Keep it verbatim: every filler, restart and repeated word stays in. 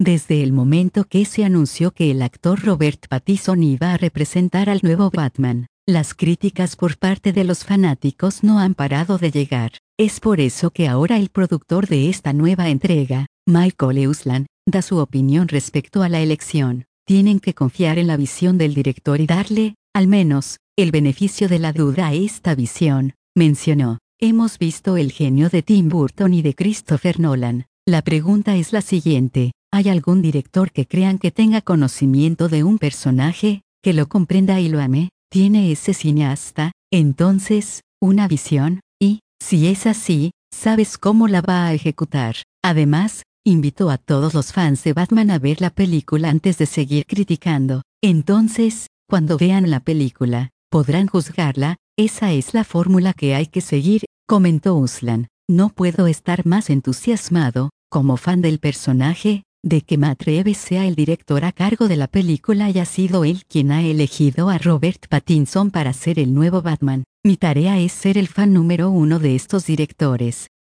Desde el momento que se anunció que el actor Robert Pattinson iba a representar al nuevo Batman, las críticas por parte de los fanáticos no han parado de llegar. Es por eso que ahora el productor de esta nueva entrega, Michael Eusland, da su opinión respecto a la elección. Tienen que confiar en la visión del director y darle, al menos, el beneficio de la duda a esta visión, mencionó. Hemos visto el genio de Tim Burton y de Christopher Nolan. La pregunta es la siguiente: ¿hay algún director que crean que tenga conocimiento de un personaje, que lo comprenda y lo ame? ¿Tiene ese cineasta, entonces, una visión? Y, si es así, ¿sabes cómo la va a ejecutar? Además, invitó a todos los fans de Batman a ver la película antes de seguir criticando. Entonces, cuando vean la película, podrán juzgarla. Esa es la fórmula que hay que seguir, comentó Eusland. No puedo estar más entusiasmado, como fan del personaje, de que Matt Reeves sea el director a cargo de la película y ha sido él quien ha elegido a Robert Pattinson para ser el nuevo Batman. Mi tarea es ser el fan número uno de estos directores.